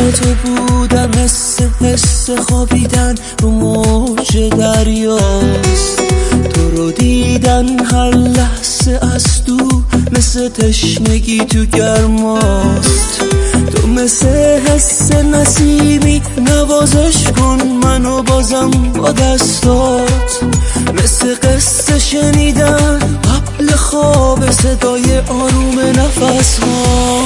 تو بودم، حس خوابیدن رو موج دریاست. تو رو دیدن هر لحظه از دور مثل تشنگی تو گرماست. تو مثل حس نسیمی نوازش کن منو بازم با دستات، مثل قصه شنیدن قبل خواب صدای آروم نفس ها.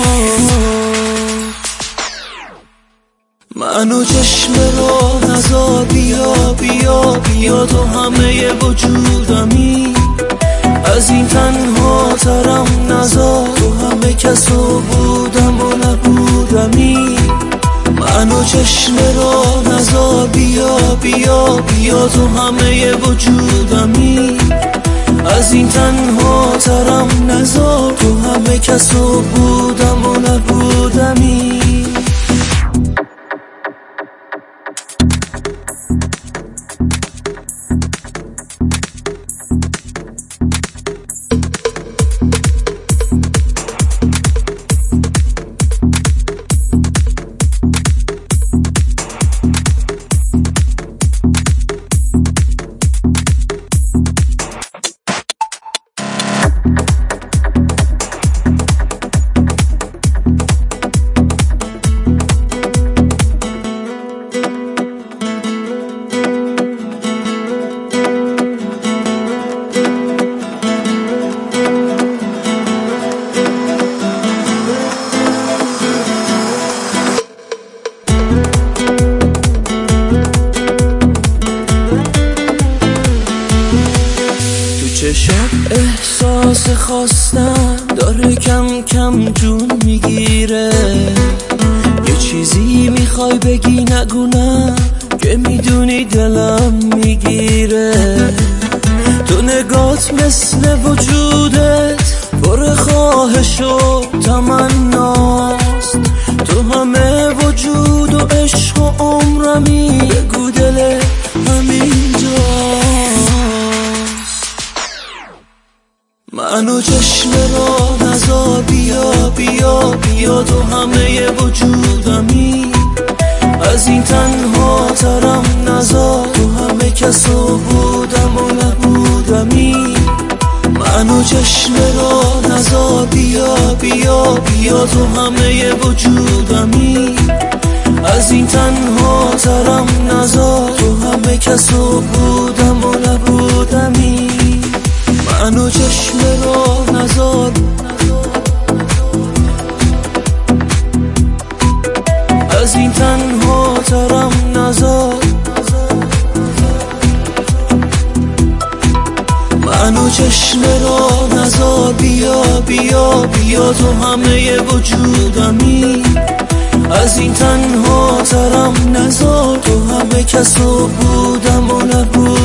منو چشم رو نزار، بیا تو همه وجودمی، از این تنها ترم نزار، تو همه کسو بودم و نبودمی. منو چشم رو نزار، بیا تو همه وجودمی، از این تنها ترم نزار، تو همه کسو بودم و نبودمی. چشم احساس خواستن داره کم کم جون میگیره، یه چیزی میخوای بگی نگو نه که میدونی دلم میگیره. تو نگات مثل وجودت پر خواهش و تمناست، تو همه وجود و عشق و عمرمی، بگو دل همینجاست. منو چشم رو نزار، بیا تو همه وجودمی، از این تنها ترم نزار، تو همه کسو بودم و نبودمی. منو چشم رو نزار، بیا تو همه وجودمی، از این تنها ترم نزار، تو همه کسو بودم و نبودمی. منو چشم رو نزار، از این تنها ترم نزار، منو چشم رو نزار، بیا تو همه وجودمی، از این تنها ترم نزار، تو همه کسو بودم و نبودم.